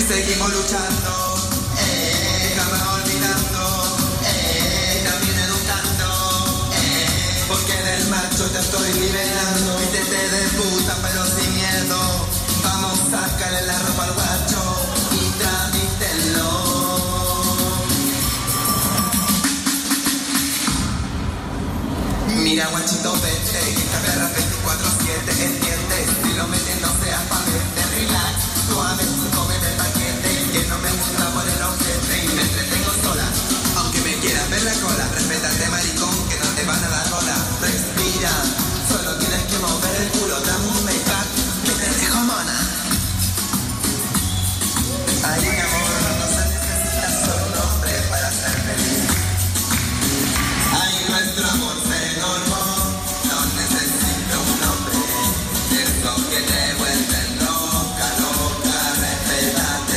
seguimos luchando, jamás olvidando, también educando, porque del macho te estoy liberando. Vístete de puta pero sin miedo, vamos, sácale la ropa al guacho y tramítelo. Mira guachito, vete, que esta guerra 24/7, entiendes, si lo metes no seas pa' verte, relax, suave, cómeme el paquete, que no me gusta por el ojete y me entretengo sola, aunque me quieras ver la cola, respétate maricón, que no te van a dar bola, respira, solo tienes que mover el culo, dame un make-up, que te dejo mona. Ay, mi amor, no se necesita solo un hombre para ser feliz. Ay, nuestro amor se normó, no necesito un hombre, de esos que te vuelven loca, loca, respétate.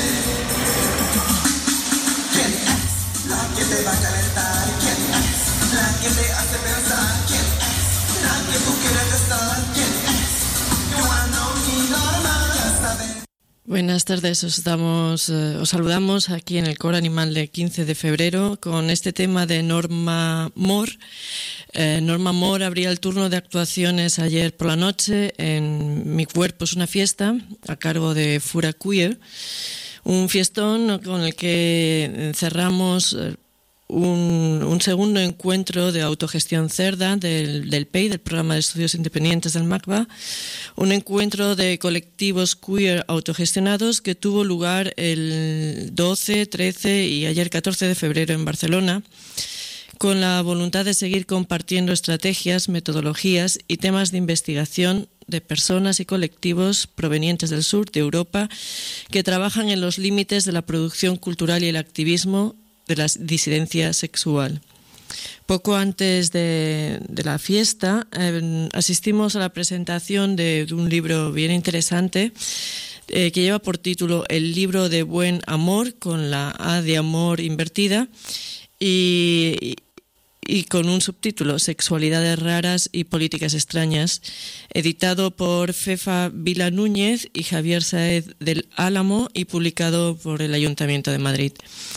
¿Quién es la que te va a calentar? ¿Quién es la que te hace pensar? ¿Quién es la que tú quieres estar? ¿Quién es? You wanna know me normal, ya sabes. Buenas tardes, os saludamos aquí en el Coro Animal de 15 de febrero con este tema de Norma Moore. Norma Moore abría el turno de actuaciones ayer por la noche en Mi Cuerpo es una fiesta, a cargo de Fura Queer, un fiestón con el que cerramos un segundo encuentro de autogestión cerda del PEI, del Programa de Estudios Independientes del MACBA, un encuentro de colectivos queer autogestionados que tuvo lugar el 12, 13 y ayer 14 de febrero en Barcelona, con la voluntad de seguir compartiendo estrategias, metodologías y temas de investigación de personas y colectivos provenientes del sur de Europa que trabajan en los límites de la producción cultural y el activismo de la disidencia sexual. Poco antes de la fiesta asistimos a la presentación de un libro bien interesante que lleva por título El libro de buen amor, con la A de amor invertida, y con un subtítulo Sexualidades raras y políticas extrañas, editado por Fefa Vila Núñez y Javier Sáez del Álamo y publicado por el Ayuntamiento de Madrid.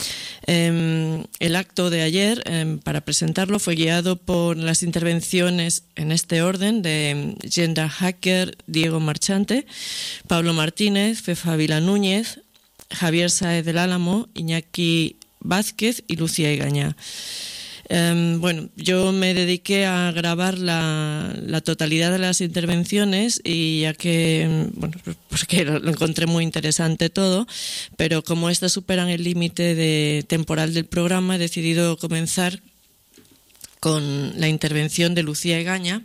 El acto de ayer, para presentarlo, fue guiado por las intervenciones en este orden de Gender Hacker, Diego Marchante, Pablo Martínez, Fefa Vila Núñez, Javier Sáez del Álamo, Iñaki Vázquez y Lucía Egaña. Yo me dediqué a grabar la totalidad de las intervenciones y ya que, porque lo encontré muy interesante todo, pero como estas superan el límite temporal del programa, he decidido comenzar con la intervención de Lucía Egaña,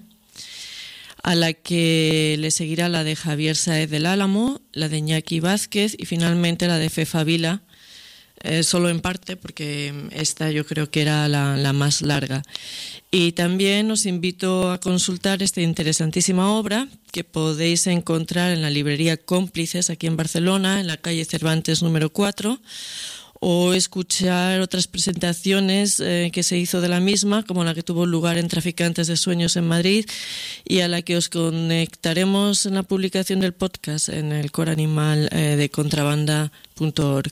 a la que le seguirá la de Javier Sáez del Álamo, la de Iñaki Vázquez y finalmente la de Fefa Vila, solo en parte, porque esta yo creo que era la más larga. Y también os invito a consultar esta interesantísima obra que podéis encontrar en la librería Cómplices aquí en Barcelona, en la calle Cervantes número 4, o escuchar otras presentaciones que se hizo de la misma, como la que tuvo lugar en Traficantes de Sueños en Madrid, y a la que os conectaremos en la publicación del podcast en el Coro Animal de contrabanda.org,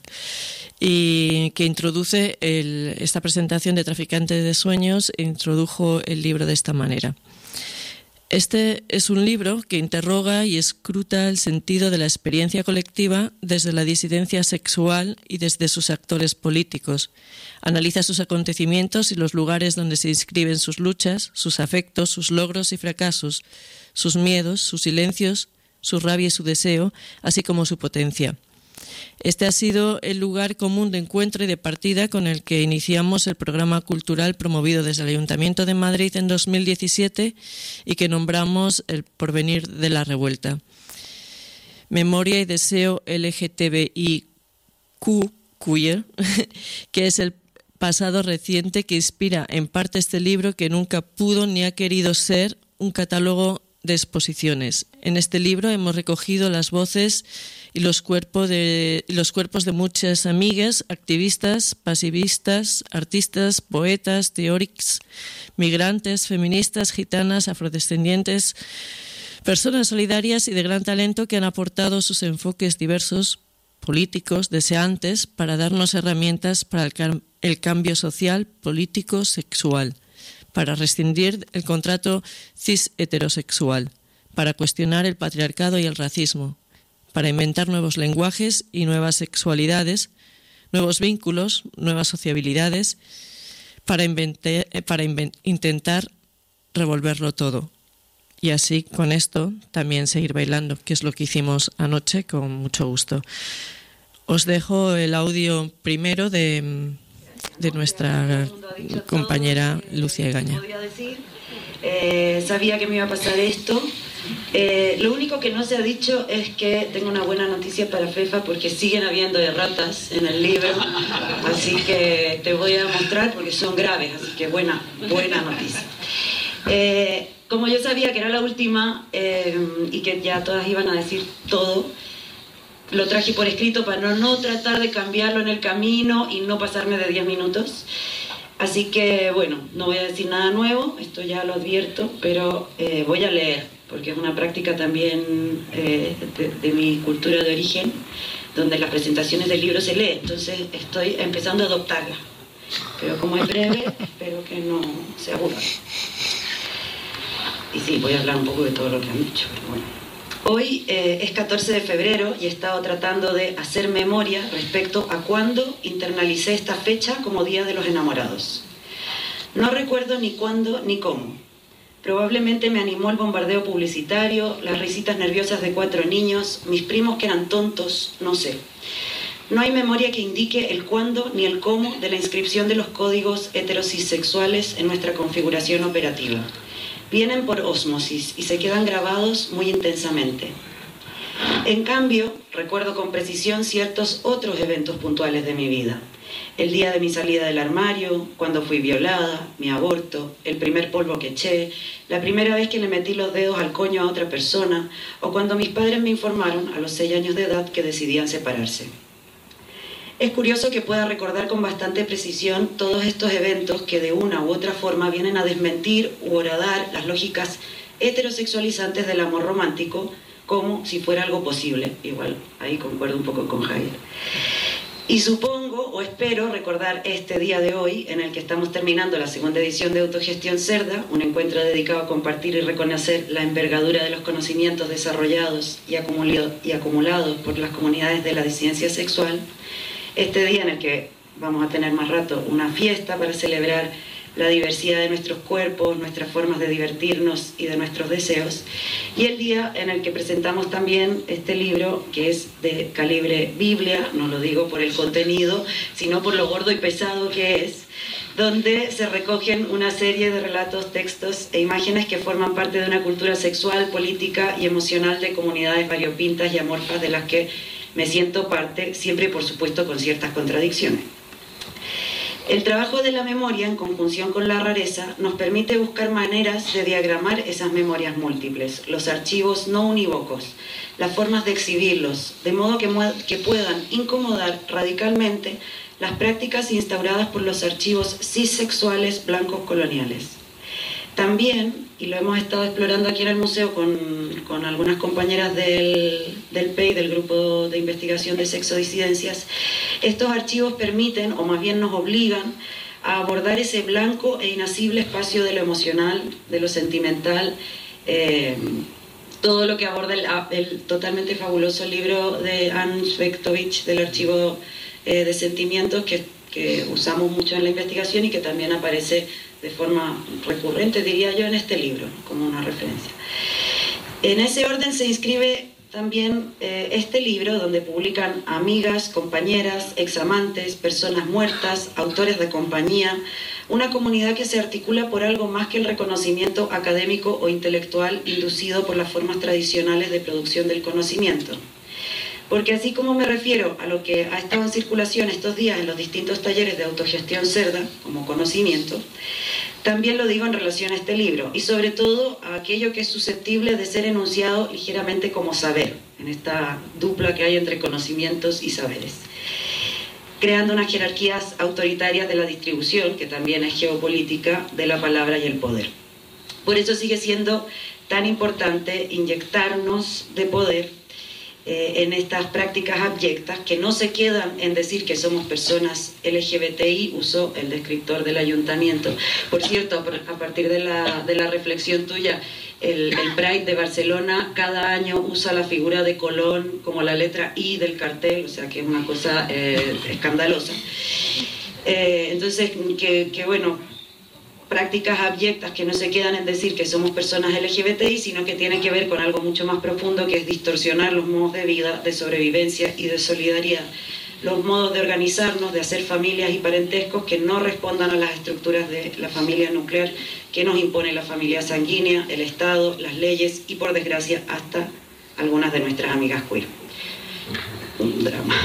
y que introduce esta presentación de Traficantes de Sueños, introdujo el libro de esta manera. Este es un libro que interroga y escruta el sentido de la experiencia colectiva desde la disidencia sexual y desde sus actores políticos. Analiza sus acontecimientos y los lugares donde se inscriben sus luchas, sus afectos, sus logros y fracasos, sus miedos, sus silencios, su rabia y su deseo, así como su potencia. Este ha sido el lugar común de encuentro y de partida con el que iniciamos el programa cultural promovido desde el Ayuntamiento de Madrid en 2017 y que nombramos El Porvenir de la Revuelta. Memoria y deseo LGTBIQ queer, que es el pasado reciente que inspira en parte este libro que nunca pudo ni ha querido ser un catálogo de exposiciones. En este libro hemos recogido las voces y los cuerpos de muchas amigas, activistas, pasivistas, artistas, poetas, teóricos, migrantes, feministas, gitanas, afrodescendientes, personas solidarias y de gran talento que han aportado sus enfoques diversos políticos, deseantes para darnos herramientas para el cambio social, político, sexual, para rescindir el contrato cis-heterosexual, para cuestionar el patriarcado y el racismo, para inventar nuevos lenguajes y nuevas sexualidades, nuevos vínculos, nuevas sociabilidades, para intentar revolverlo todo. Y así, con esto, también seguir bailando, que es lo que hicimos anoche con mucho gusto. Os dejo el audio primero de nuestra compañera Lucía Egaña. Sabía que me iba a pasar esto. Lo único que no se ha dicho es que tengo una buena noticia para Fefa, porque siguen habiendo erratas en el libro, así que te voy a mostrar porque son graves, así que buena noticia. Como yo sabía que era la última y que ya todas iban a decir todo, lo traje por escrito para no tratar de cambiarlo en el camino y no pasarme de 10 minutos. Así que, bueno, no voy a decir nada nuevo, esto ya lo advierto, pero voy a leer, porque es una práctica también de mi cultura de origen, donde las presentaciones del libro se lee, entonces estoy empezando a adoptarla. Pero como es breve, espero que no se aburran. Y sí, voy a hablar un poco de todo lo que han dicho, pero bueno. Hoy es 14 de febrero y he estado tratando de hacer memoria respecto a cuándo internalicé esta fecha como Día de los Enamorados. No recuerdo ni cuándo ni cómo. Probablemente me animó el bombardeo publicitario, las risitas nerviosas de 4 niños, mis primos que eran tontos, no sé. No hay memoria que indique el cuándo ni el cómo de la inscripción de los códigos heterosexuales en nuestra configuración operativa. Vienen por ósmosis y se quedan grabados muy intensamente. En cambio, recuerdo con precisión ciertos otros eventos puntuales de mi vida. El día de mi salida del armario, cuando fui violada, mi aborto, el primer polvo que eché, la primera vez que le metí los dedos al coño a otra persona, o cuando mis padres me informaron a los 6 años de edad que decidían separarse. Es curioso que pueda recordar con bastante precisión todos estos eventos que de una u otra forma vienen a desmentir u horadar las lógicas heterosexualizantes del amor romántico, como si fuera algo posible. Igual, ahí concuerdo un poco con Javier. Y supongo o espero recordar este día de hoy, en el que estamos terminando la segunda edición de Autogestión Cerda, un encuentro dedicado a compartir y reconocer la envergadura de los conocimientos desarrollados y acumulados por las comunidades de la disidencia sexual. Este día en el que vamos a tener más rato una fiesta para celebrar la diversidad de nuestros cuerpos, nuestras formas de divertirnos y de nuestros deseos, y el día en el que presentamos también este libro, que es de calibre Biblia, no lo digo por el contenido, sino por lo gordo y pesado que es, donde se recogen una serie de relatos, textos e imágenes que forman parte de una cultura sexual, política y emocional de comunidades variopintas y amorfas de las que me siento parte, siempre y por supuesto con ciertas contradicciones. El trabajo de la memoria, en conjunción con la rareza, nos permite buscar maneras de diagramar esas memorias múltiples, los archivos no unívocos, las formas de exhibirlos, de modo que puedan incomodar radicalmente las prácticas instauradas por los archivos cissexuales blancos coloniales. También, y lo hemos estado explorando aquí en el museo con algunas compañeras del PEI, del Grupo de Investigación de Sexodisidencias, estos archivos permiten, o más bien nos obligan, a abordar ese blanco e inacible espacio de lo emocional, de lo sentimental, todo lo que aborda el totalmente fabuloso libro de Anne Spektovich del Archivo de Sentimientos, que usamos mucho en la investigación y que también aparece de forma recurrente, diría yo, en este libro, como una referencia. En ese orden se inscribe también este libro, donde publican amigas, compañeras, examantes, personas muertas, autores de compañía, una comunidad que se articula por algo más que el reconocimiento académico o intelectual inducido por las formas tradicionales de producción del conocimiento. Porque así como me refiero a lo que ha estado en circulación estos días en los distintos talleres de autogestión cerda, como conocimiento, también lo digo en relación a este libro, y sobre todo a aquello que es susceptible de ser enunciado ligeramente como saber, en esta dupla que hay entre conocimientos y saberes, creando unas jerarquías autoritarias de la distribución, que también es geopolítica, de la palabra y el poder. Por eso sigue siendo tan importante inyectarnos de poder en estas prácticas abyectas que no se quedan en decir que somos personas LGBTI, usó el descriptor del ayuntamiento. Por cierto, a partir de la reflexión tuya, el Pride de Barcelona cada año usa la figura de Colón como la letra I del cartel, o sea que es una cosa escandalosa. Entonces, que bueno, prácticas abyectas que no se quedan en decir que somos personas LGBTI, sino que tienen que ver con algo mucho más profundo, que es distorsionar los modos de vida, de sobrevivencia y de solidaridad, los modos de organizarnos, de hacer familias y parentescos que no respondan a las estructuras de la familia nuclear que nos impone la familia sanguínea, el Estado, las leyes y, por desgracia, hasta algunas de nuestras amigas queer. Un drama.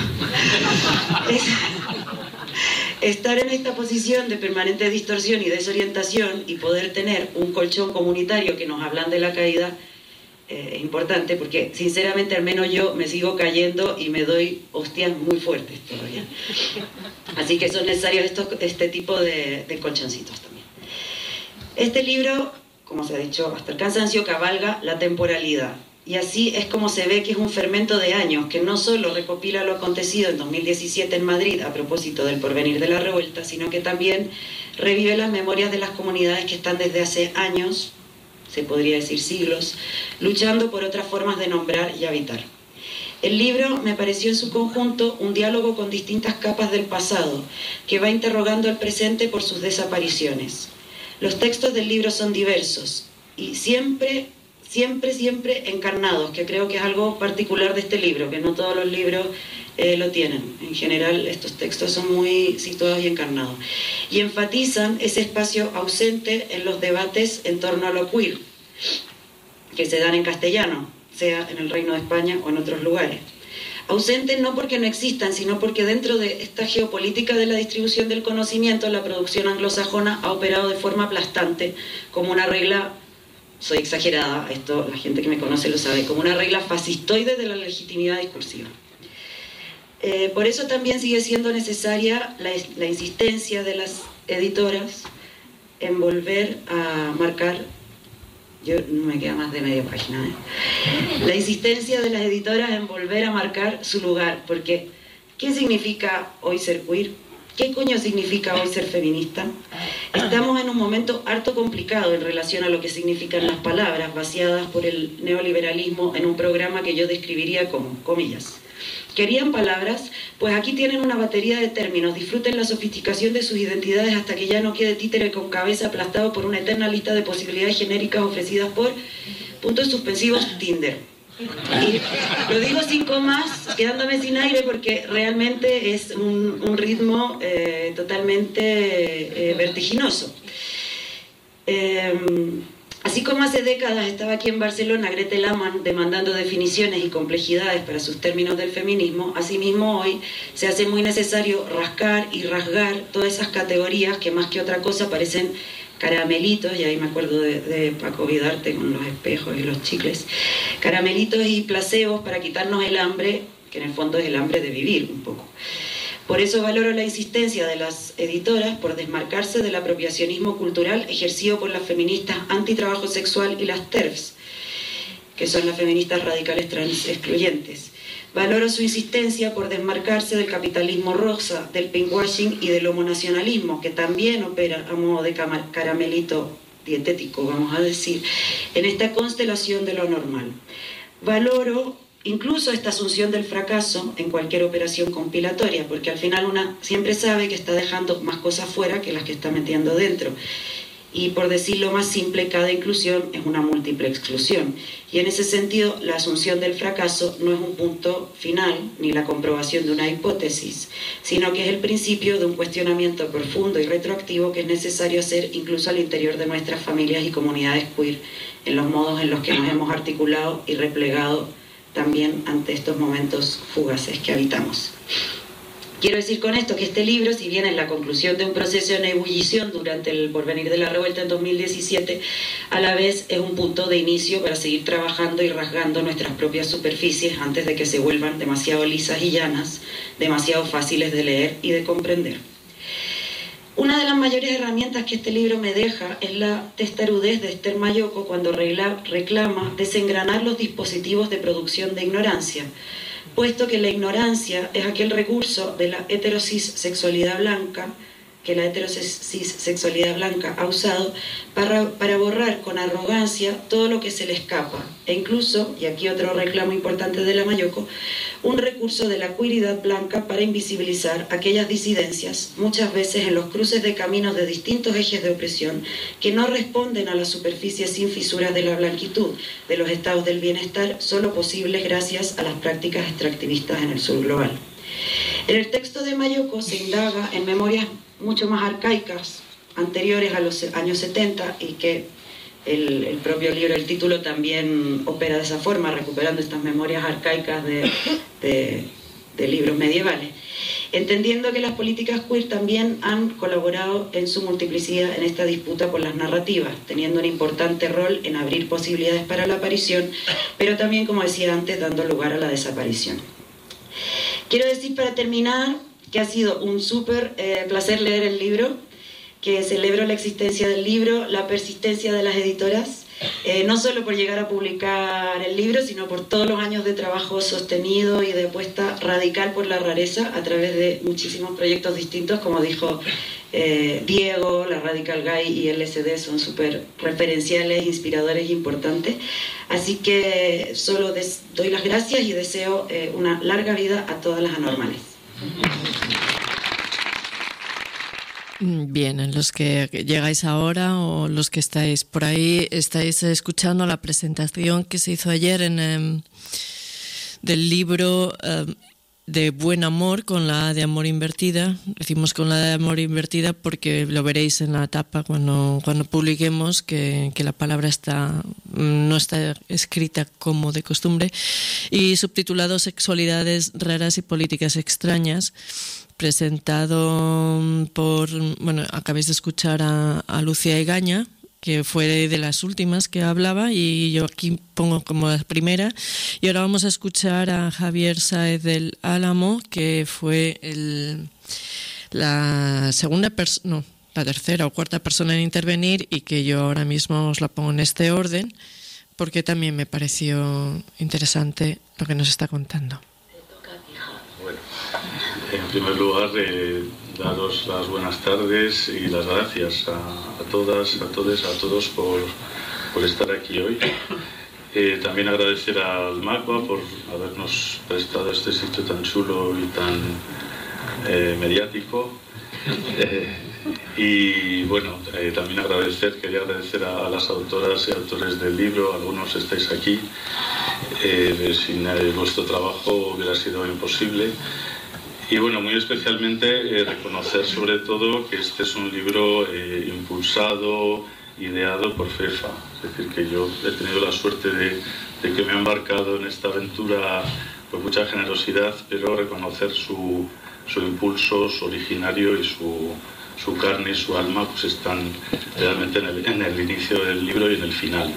Estar en esta posición de permanente distorsión y desorientación y poder tener un colchón comunitario que nos hablan de la caída es importante, porque sinceramente al menos yo me sigo cayendo y me doy hostias muy fuertes todavía. Así que son necesarios este tipo de colchoncitos también. Este libro, como se ha dicho hasta el cansancio, cabalga la temporalidad. Y así es como se ve que es un fermento de años, que no solo recopila lo acontecido en 2017 en Madrid a propósito del porvenir de la revuelta, sino que también revive las memorias de las comunidades que están desde hace años, se podría decir siglos, luchando por otras formas de nombrar y habitar. El libro me pareció en su conjunto un diálogo con distintas capas del pasado, que va interrogando al presente por sus desapariciones. Los textos del libro son diversos y siempre encarnados, que creo que es algo particular de este libro, que no todos los libros lo tienen. En general, estos textos son muy situados y encarnados. Y enfatizan ese espacio ausente en los debates en torno a lo queer, que se dan en castellano, sea en el Reino de España o en otros lugares. Ausentes no porque no existan, sino porque dentro de esta geopolítica de la distribución del conocimiento, la producción anglosajona ha operado de forma aplastante, como una regla, soy exagerada, esto la gente que me conoce lo sabe, como una regla fascistoide de la legitimidad discursiva. Por eso también sigue siendo necesaria la insistencia de las editoras en volver a marcar, yo no me queda más de media página, la insistencia de las editoras en volver a marcar su lugar, porque ¿qué significa hoy ser queer? ¿Qué coño significa hoy ser feminista? Estamos en un momento harto complicado en relación a lo que significan las palabras vaciadas por el neoliberalismo en un programa que yo describiría como, comillas, ¿querían palabras? Pues aquí tienen una batería de términos, disfruten la sofisticación de sus identidades hasta que ya no quede títere con cabeza aplastado por una eterna lista de posibilidades genéricas ofrecidas por puntos suspensivos Tinder. Y lo digo sin comas, quedándome sin aire, porque realmente es un ritmo totalmente vertiginoso. Así como hace décadas estaba aquí en Barcelona Gretel Amann demandando definiciones y complejidades para sus términos del feminismo, asimismo hoy se hace muy necesario rascar y rasgar todas esas categorías que más que otra cosa parecen caramelitos, y ahí me acuerdo de Paco Vidarte con los espejos y los chicles, caramelitos y placebos para quitarnos el hambre, que en el fondo es el hambre de vivir un poco. Por eso valoro la insistencia de las editoras por desmarcarse del apropiacionismo cultural ejercido por las feministas antitrabajo sexual y las TERFs, que son las feministas radicales trans excluyentes. Valoro su insistencia por desmarcarse del capitalismo rosa, del pinkwashing y del homonacionalismo, que también opera a modo de caramelito dietético, vamos a decir, en esta constelación de lo normal. Valoro incluso esta asunción del fracaso en cualquier operación compilatoria, porque al final una siempre sabe que está dejando más cosas fuera que las que está metiendo dentro. Y por decirlo más simple, cada inclusión es una múltiple exclusión. Y en ese sentido, la asunción del fracaso no es un punto final ni la comprobación de una hipótesis, sino que es el principio de un cuestionamiento profundo y retroactivo que es necesario hacer incluso al interior de nuestras familias y comunidades queer, en los modos en los que nos hemos articulado y replegado también ante estos momentos fugaces que habitamos. Quiero decir con esto que este libro, si bien es la conclusión de un proceso en ebullición durante el porvenir de la revuelta en 2017, a la vez es un punto de inicio para seguir trabajando y rasgando nuestras propias superficies antes de que se vuelvan demasiado lisas y llanas, demasiado fáciles de leer y de comprender. Una de las mayores herramientas que este libro me deja es la testarudez de Esther Mayoko cuando reclama desengranar los dispositivos de producción de ignorancia, puesto que la ignorancia es aquel recurso de la heterosis-sexualidad blanca que la heterosis-sexualidad blanca ha usado para borrar con arrogancia todo lo que se le escapa, e incluso, y aquí otro reclamo importante de la Mayoko, un recurso de la queeridad blanca para invisibilizar aquellas disidencias, muchas veces en los cruces de caminos de distintos ejes de opresión, que no responden a la superficie sin fisuras de la blanquitud, de los estados del bienestar, solo posibles gracias a las prácticas extractivistas en el sur global. En el texto de Mayoko se indaga en memorias mucho más arcaicas, anteriores a los años 70, y que el propio libro, el título también opera de esa forma, recuperando estas memorias arcaicas de libros medievales, entendiendo que las políticas queer también han colaborado en su multiplicidad en esta disputa por las narrativas, teniendo un importante rol en abrir posibilidades para la aparición, pero también, como decía antes, dando lugar a la desaparición. Quiero decir para terminar que ha sido un súper placer leer el libro, que celebro la existencia del libro, la persistencia de las editoras, no solo por llegar a publicar el libro, sino por todos los años de trabajo sostenido y de apuesta radical por la rareza a través de muchísimos proyectos distintos, como dijo Diego, la Radical Gay y LSD son súper referenciales, inspiradores e importantes. Así que solo doy las gracias y deseo una larga vida a todas las anormales. Bien, en los que llegáis ahora o los que estáis por ahí, estáis escuchando la presentación que se hizo ayer del libro de Buen Amor, con la A de amor invertida. Decimos con la A de amor invertida porque lo veréis en la tapa cuando publiquemos, que la palabra no está escrita como de costumbre, y subtitulado Sexualidades raras y políticas extrañas, presentado por, acabáis de escuchar a Lucía Egaña, que fue de las últimas que hablaba, y yo aquí pongo como la primera, y ahora vamos a escuchar a Javier Sáez del Álamo, que fue la tercera o cuarta persona en intervenir, y que yo ahora mismo os la pongo en este orden, porque también me pareció interesante lo que nos está contando. Bueno, en primer lugar, daros las buenas tardes y las gracias a todas, a todos, a todos por estar aquí hoy. También agradecer al MACBA por habernos prestado este sitio tan chulo y tan mediático. Y bueno, también quería agradecer a las autoras y autores del libro. Algunos estáis aquí. Sin vuestro trabajo hubiera sido imposible. Y bueno, muy especialmente reconocer sobre todo que este es un libro impulsado, ideado por FEFA. Es decir, que yo he tenido la suerte de que me he embarcado en esta aventura con mucha generosidad, pero reconocer su impulso, su originario y su carne y su alma pues están realmente en el inicio del libro y en el final.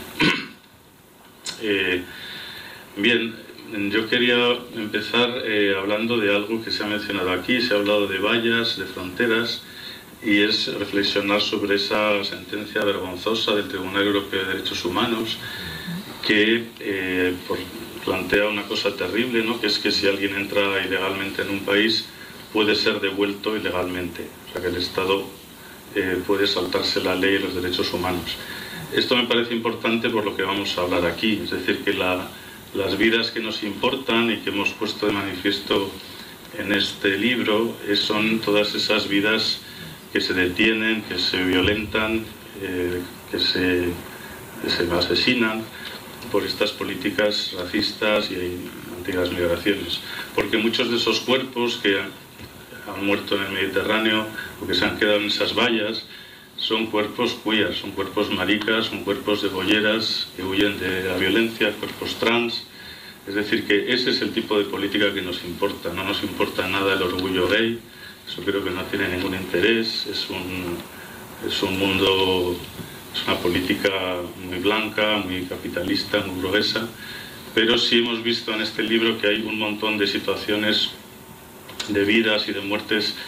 Bien, yo quería empezar hablando de algo que se ha mencionado aquí. Se ha hablado de vallas, de fronteras, y es reflexionar sobre esa sentencia vergonzosa del Tribunal Europeo de Derechos Humanos que plantea una cosa terrible, ¿no? Que es que si alguien entra ilegalmente en un país puede ser devuelto ilegalmente, o sea que el Estado puede saltarse la ley y los derechos humanos. Esto me parece importante por lo que vamos a hablar aquí, es decir, que las vidas que nos importan y que hemos puesto de manifiesto en este libro son todas esas vidas que se detienen, que se violentan, que se asesinan por estas políticas racistas y antiguas migraciones. Porque muchos de esos cuerpos que han muerto en el Mediterráneo o que se han quedado en esas vallas son cuerpos queer, son cuerpos maricas, son cuerpos de bolleras que huyen de la violencia, cuerpos trans. Es decir, que ese es el tipo de política que nos importa. No nos importa nada el orgullo gay, eso creo que no tiene ningún interés. Es un mundo, es una política muy blanca, muy capitalista, muy gruesa. Pero sí hemos visto en este libro que hay un montón de situaciones de vidas y de muertes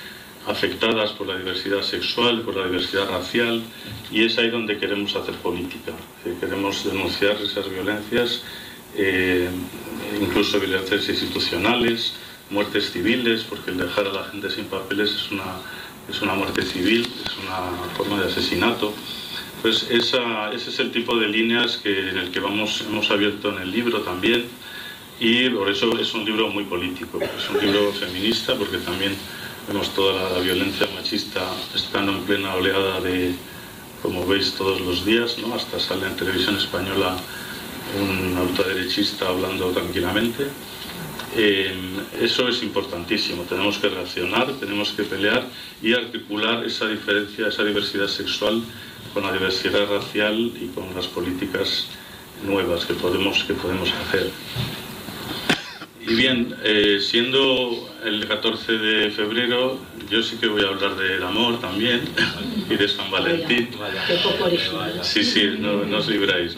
afectadas por la diversidad sexual, por la diversidad racial, y es ahí donde queremos hacer política. Queremos denunciar esas violencias, incluso violencias institucionales, muertes civiles, porque el dejar a la gente sin papeles es una muerte civil, es una forma de asesinato. Pues ese es el tipo de líneas en el que hemos abierto en el libro también, y por eso es un libro muy político. Es un libro feminista porque también vemos toda la violencia machista estando en plena oleada de, como veis todos los días, ¿no? Hasta sale en televisión española un ultraderechista hablando tranquilamente. Eso es importantísimo. Tenemos que reaccionar, tenemos que pelear y articular esa diferencia, esa diversidad sexual con la diversidad racial y con las políticas nuevas que podemos hacer. Y bien, siendo el 14 de febrero, yo sí que voy a hablar del amor también y de San Valentín. Qué poco original. Sí, no os libráis.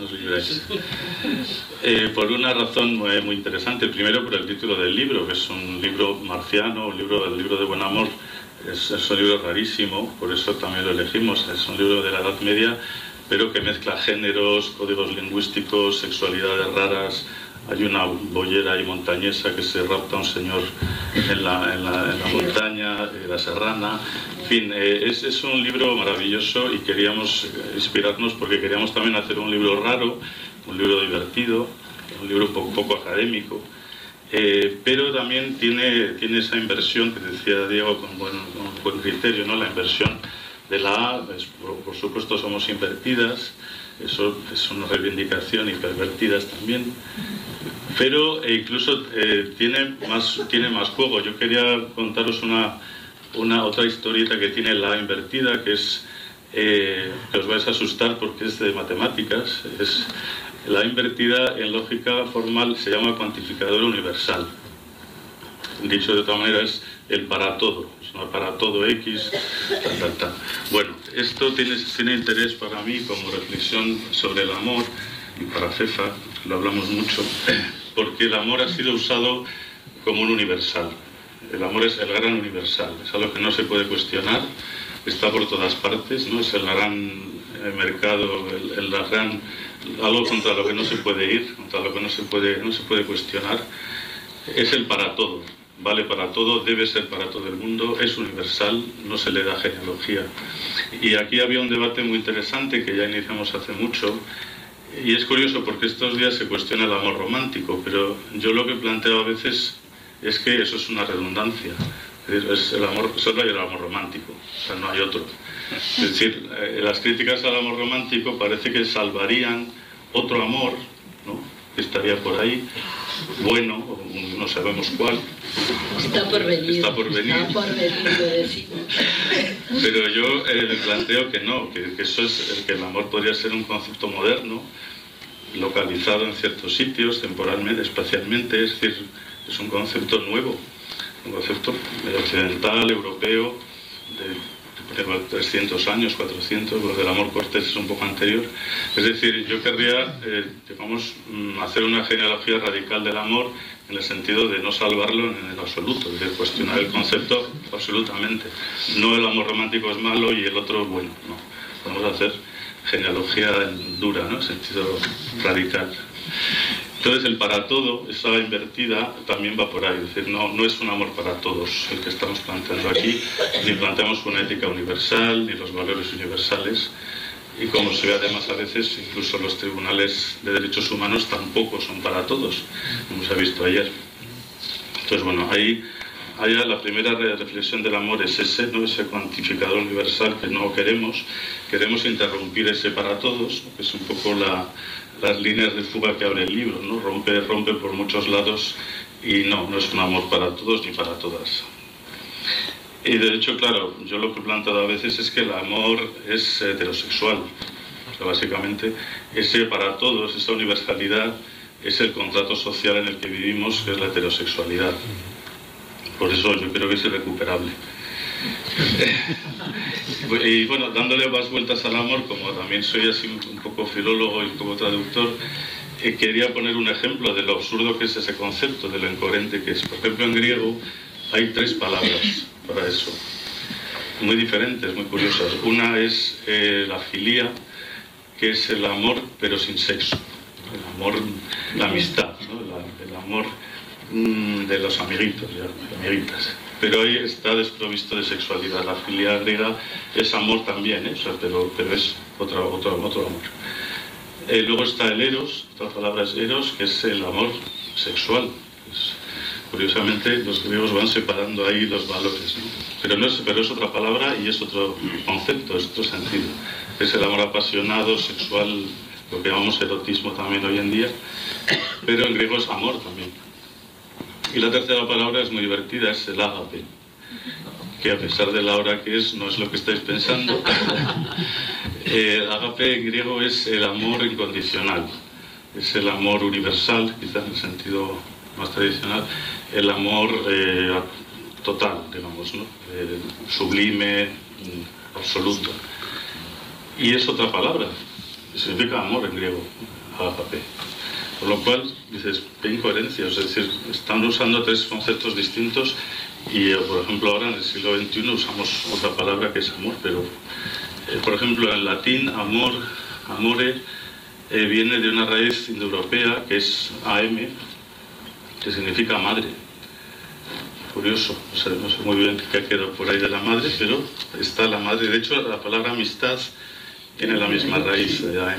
Por una razón muy interesante. Primero, por el título del libro, que es un libro marciano, el libro de buen amor. Es un libro rarísimo, por eso también lo elegimos. Es un libro de la Edad Media, pero que mezcla géneros, códigos lingüísticos, sexualidades raras. Hay una boyera y montañesa que se rapta a un señor en la montaña, la serrana. En fin, es un libro maravilloso y queríamos inspirarnos porque queríamos también hacer un libro raro, un libro divertido, un libro un poco académico. Pero también tiene esa inversión que decía Diego con buen criterio, ¿no? La inversión de la A, por supuesto somos invertidas, eso es una reivindicación, y pervertidas también, pero incluso tiene más juego. Yo quería contaros otra historieta que tiene la A invertida, que es que os vais a asustar porque es de matemáticas. Es la A invertida en lógica formal, se llama cuantificador universal. Dicho de otra manera, es el para todo, es una para todo X, tal. Bueno, esto tiene interés para mí como reflexión sobre el amor, y para Cefa, lo hablamos mucho, porque el amor ha sido usado como un universal. El amor es el gran universal, es algo que no se puede cuestionar, está por todas partes, ¿no? Es el gran mercado, algo contra lo que no se puede ir, contra lo que no se puede cuestionar. Es el para todo. Vale para todo, debe ser para todo el mundo, es universal, no se le da genealogía. Y aquí había un debate muy interesante que ya iniciamos hace mucho, y es curioso porque estos días se cuestiona el amor romántico, pero yo lo que planteo a veces es que eso es una redundancia. Es el amor, solo hay el amor romántico, o sea, no hay otro. Es decir, las críticas al amor romántico parece que salvarían otro amor, ¿no? Que estaría por ahí, bueno, no sabemos cuál. Está por venir, lo decimos. Pero yo le planteo que no, que eso es que el amor podría ser un concepto moderno, localizado en ciertos sitios, temporalmente, espacialmente, es decir, es un concepto nuevo, un concepto occidental, europeo, de 300 años, 400, lo del amor cortés es un poco anterior. Es decir, yo querría, hacer una genealogía radical del amor en el sentido de no salvarlo en el absoluto, es decir, cuestionar el concepto absolutamente. No el amor romántico es malo y el otro es bueno, no. Podemos hacer genealogía dura, ¿no? En sentido radical. Entonces el para todo, esa invertida, también va por ahí. Es decir, no es un amor para todos el que estamos planteando aquí, ni planteamos una ética universal, ni los valores universales. Y como se ve además a veces, incluso los tribunales de derechos humanos tampoco son para todos, como se ha visto ayer. Entonces, bueno, ahí la primera reflexión del amor es ese, ¿no? Ese cuantificador universal que no queremos. Queremos interrumpir ese para todos, que es un poco las líneas de fuga que abre el libro, ¿no? Rompe por muchos lados y no es un amor para todos ni para todas. Y de hecho, claro, yo lo que he planteado a veces es que el amor es heterosexual. O sea, básicamente, ese para todos, esa universalidad, es el contrato social en el que vivimos, que es la heterosexualidad. Por eso yo creo que es irrecuperable. Y bueno, dándole más vueltas al amor, como también soy así un poco filólogo y un poco traductor, quería poner un ejemplo de lo absurdo que es ese concepto, de lo incoherente que es. Por ejemplo, en griego hay 3 palabras para eso. muy diferentes, muy curiosas. Una es la filia, que es el amor pero sin sexo, el amor, la amistad, ¿no? El amor de los amiguitos, amiguitas. Pero ahí está desprovisto de sexualidad. La filia griega es amor también, o sea, pero es otro amor. Luego está el eros, otra palabra es eros, que es el amor sexual. Curiosamente los griegos van separando ahí los valores, ¿no? Pero es otra palabra y es otro concepto, es otro sentido. Es el amor apasionado, sexual, lo que llamamos erotismo también hoy en día, pero en griego es amor también. Y la tercera palabra es muy divertida, es el ágape, que a pesar de la hora que es, no es lo que estáis pensando. El ágape en griego es el amor incondicional, es el amor universal, quizás en el sentido más tradicional, el amor total, digamos, ¿no? Sublime, absoluto. Y es otra palabra, significa amor en griego, ágape. Por lo cual, dices, qué incoherencia, es decir, están usando tres conceptos distintos y, por ejemplo, ahora en el siglo XXI usamos otra palabra que es amor, pero, por ejemplo, en latín, amore, viene de una raíz indoeuropea que es am, que significa madre. Curioso, no sé muy bien qué ha quedado por ahí de la madre, pero está la madre. De hecho, la palabra amistad tiene la misma raíz de am.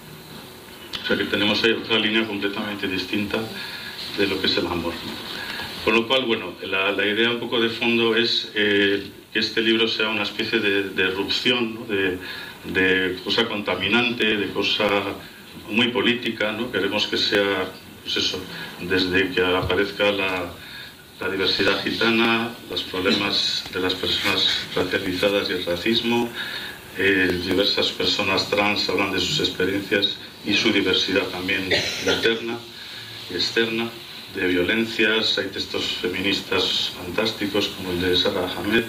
O sea que tenemos ahí otra línea completamente distinta de lo que es el amor, ¿no? Con lo cual, bueno, la idea un poco de fondo es que este libro sea una especie de erupción, ¿no? de cosa contaminante, de cosa muy política, ¿no? Queremos que sea, pues eso, desde que aparezca la diversidad gitana, los problemas de las personas racializadas y el racismo, diversas personas trans hablan de sus experiencias y su diversidad también interna y externa, de violencias. Hay textos feministas fantásticos como el de Sara Ahmed.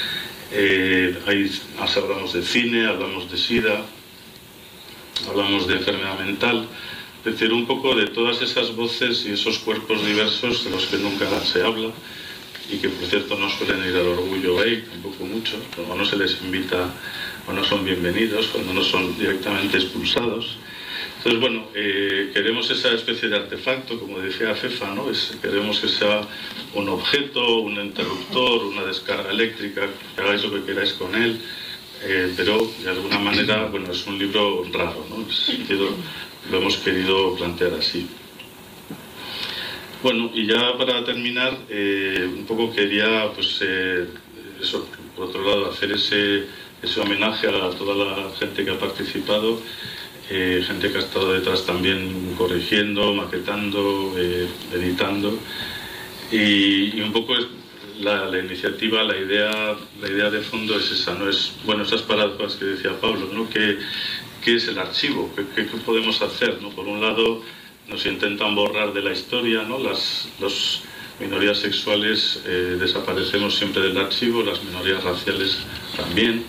Hablamos de cine, hablamos de SIDA, hablamos de enfermedad mental, es decir, un poco de todas esas voces y esos cuerpos diversos de los que nunca se habla y que, por cierto, no suelen ir al orgullo gay, tampoco mucho, o no se les invita o no son bienvenidos, cuando no son directamente expulsados. Entonces, bueno, queremos esa especie de artefacto, como decía Fefa, ¿no? Queremos que sea un objeto, un interruptor, una descarga eléctrica, que hagáis lo que queráis con él, pero de alguna manera, bueno, es un libro raro, ¿no? En ese sentido lo hemos querido plantear así. Bueno, y ya para terminar, un poco quería, pues, eso, por otro lado, hacer ese homenaje a toda la gente que ha participado, gente que ha estado detrás también corrigiendo, maquetando, editando, y un poco la iniciativa, la idea de fondo es esa, ¿no? Es, bueno, esas paradojas que decía Pablo, ¿no? ¿Qué es el archivo? ¿Qué podemos hacer, ¿no? Por un lado, nos intentan borrar de la historia, ¿no? Las minorías sexuales desaparecemos siempre del archivo, las minorías raciales también.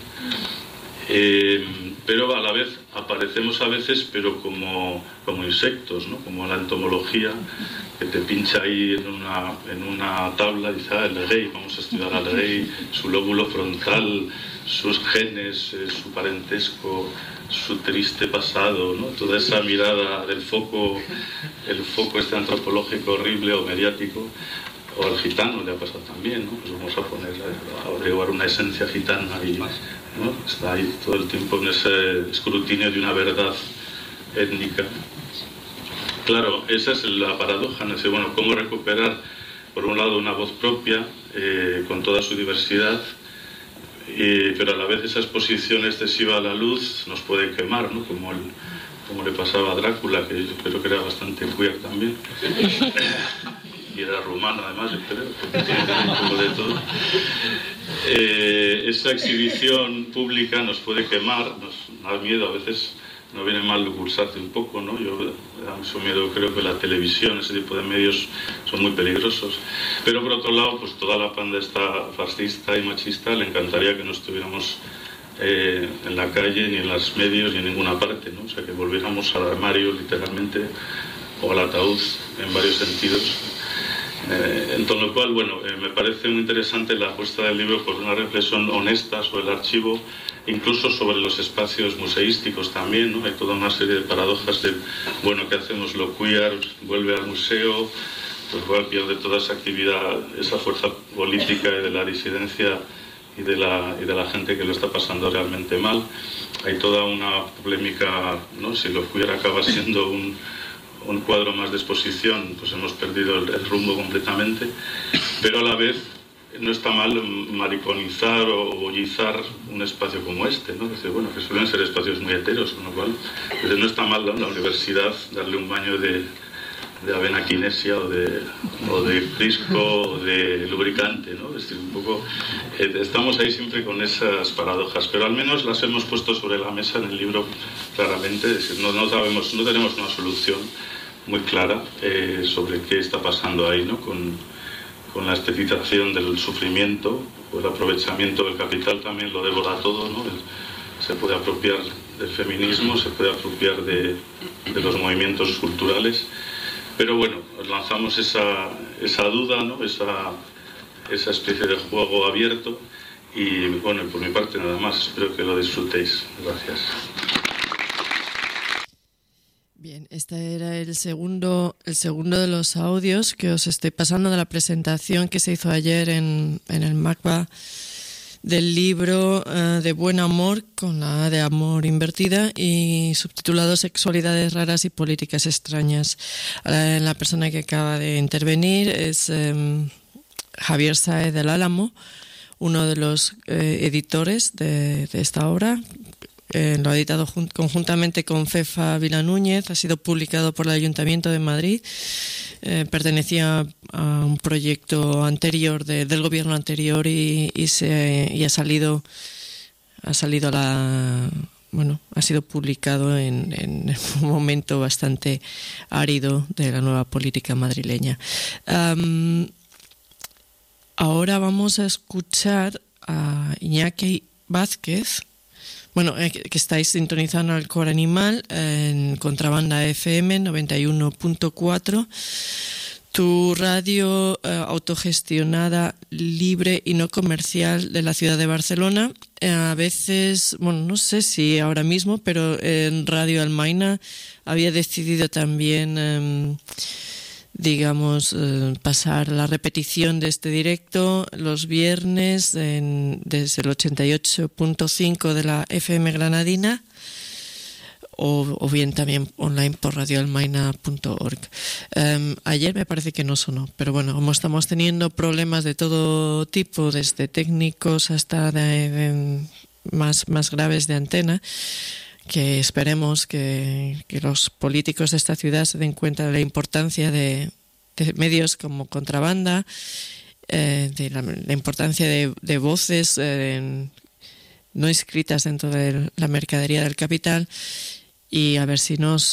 Pero a la vez aparecemos a veces, pero como insectos, ¿no? Como la entomología, que te pincha ahí en una tabla y dice, el gay, vamos a estudiar al gay, su lóbulo frontal, sus genes, su parentesco, su triste pasado, ¿no? Toda esa mirada del foco, el foco este antropológico horrible o mediático. O al gitano le ha pasado también, ¿no? Pues vamos a poner, a averiguar una esencia gitana y, ¿no? Está ahí todo el tiempo en ese escrutinio de una verdad étnica. Claro, esa es la paradoja, ¿no? Bueno, cómo recuperar, por un lado, una voz propia, con toda su diversidad, pero a la vez esa exposición excesiva a la luz nos puede quemar, ¿no? Como le pasaba a Drácula, que yo creo que era bastante queer también. Y era rumano además, yo creo, porque tiene un poco de todo. Esa exhibición pública nos puede quemar, nos da miedo, a veces no viene mal lucursarte un poco, ¿no? Yo me da mucho miedo, creo que la televisión, ese tipo de medios son muy peligrosos. Pero por otro lado, pues toda la panda esta fascista y machista le encantaría que no estuviéramos en la calle, ni en los medios, ni en ninguna parte, ¿no? O sea, que volviéramos al armario literalmente, o al ataúd en varios sentidos. En todo lo cual, bueno, me parece muy interesante la apuesta del libro por una reflexión honesta sobre el archivo, incluso sobre los espacios museísticos también, ¿no? Hay toda una serie de paradojas de, bueno, ¿qué hacemos? Lo queer vuelve al museo, pues igual pierde toda esa actividad, esa fuerza política y de la disidencia y de la gente que lo está pasando realmente mal. Hay toda una polémica, ¿no? Si lo queer acaba siendo un cuadro más de exposición, pues hemos perdido el rumbo completamente, pero a la vez no está mal mariconizar o bollizar un espacio como este, ¿no? Dice, bueno, que suelen ser espacios muy heteros, con lo cual no está mal la universidad darle un baño de avena kinesia o de frisco o de lubricante, ¿no? Es decir, un poco, estamos ahí siempre con esas paradojas, pero al menos las hemos puesto sobre la mesa en el libro claramente. Es decir, no tenemos una solución muy clara sobre qué está pasando ahí, ¿no? Con la estetización del sufrimiento o el aprovechamiento del capital también lo devora todo, ¿no? Se puede apropiar del feminismo, se puede apropiar de los movimientos culturales. Pero bueno, os lanzamos esa duda, ¿no? esa especie de juego abierto y bueno, por mi parte nada más, espero que lo disfrutéis. Gracias. Bien, este era el segundo de los audios que os estoy pasando de la presentación que se hizo ayer en el MACBA del libro de Buen Amor, con la A de amor invertida, y subtitulado Sexualidades raras y políticas extrañas. La persona que acaba de intervenir es Javier Sáez del Álamo, uno de los editores de esta obra. Lo ha editado conjuntamente con Fefa Vilanúñez, ha sido publicado por el Ayuntamiento de Madrid, pertenecía a un proyecto anterior del gobierno anterior y ha salido ha sido publicado en un momento bastante árido de la nueva política madrileña. Ahora vamos a escuchar a Iñaki Vázquez. Bueno, que estáis sintonizando al Cor Animal en Contrabanda FM 91.4, tu radio autogestionada, libre y no comercial de la ciudad de Barcelona. A veces, bueno, no sé si ahora mismo, pero en Radio Almaina había decidido también pasar la repetición de este directo los viernes desde el 88.5 de la FM granadina o bien también online por radioalmaina.org. Ayer me parece que no sonó, pero bueno, como estamos teniendo problemas de todo tipo, desde técnicos hasta más graves de antena, que esperemos que los políticos de esta ciudad se den cuenta de la importancia de medios como Contrabanda, de la importancia de voces no escritas dentro de la mercadería del capital, y a ver si nos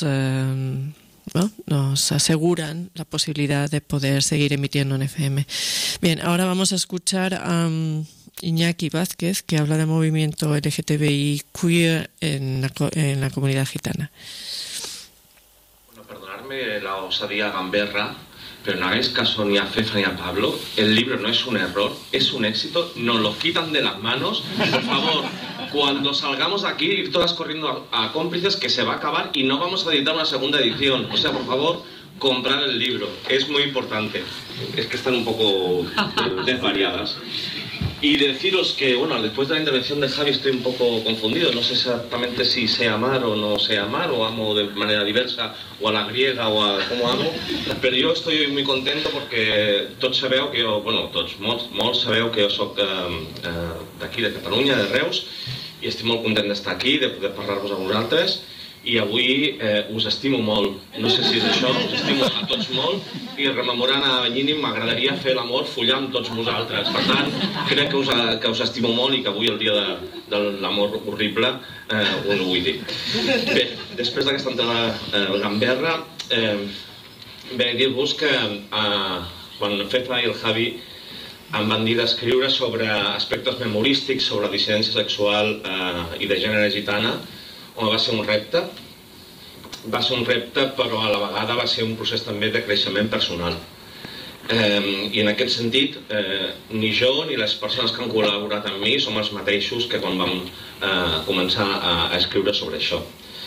aseguran la posibilidad de poder seguir emitiendo en FM. Bien, ahora vamos a escuchar a Iñaki Vázquez, que habla de movimiento LGTBI queer en la comunidad gitana. Bueno, perdonadme la osadía gamberra, pero no hagáis caso ni a Fefa ni a Pablo. El libro no es un error, es un éxito. Nos lo quitan de las manos. Por favor, cuando salgamos aquí, ir todas corriendo a cómplices, que se va a acabar y no vamos a editar una segunda edición. O sea, por favor, comprar el libro. Es muy importante. Es que están un poco desvariadas. Y deciros que, bueno, después de la intervención de Javi estoy un poco confundido. No sé exactamente si sé amar o no sé amar, o amo de manera diversa, o a la griega, o a cómo amo. Però jo estoy muy contento perquè tots sabeu que jo, bueno, tots, molts sabeu que jo soc d'aquí, de Catalunya, de Reus, i estic molt content d'estar aquí, de poder parlar-vos a vosaltres. I avui us estimo molt, no sé si és això, us estimo a tots molt, i rememorant a Banyini m'agradaria fer l'amor follar amb tots vosaltres. Per tant, crec que us estimo molt i que avui, el dia de l'amor horrible, us ho vull dir. Bé, després d'aquesta entrada gamberra, bé, dir-vos que quan Fefa i el Javi em van dir d'escriure sobre aspectes memorístics, sobre dissidència sexual i de gènere gitana, va ser un repte, però a la vegada va ser un procés també de creixement personal. I en aquest sentit, ni jo ni les persones que han col·laborat amb mi som els mateixos que quan vam començar a escriure sobre això.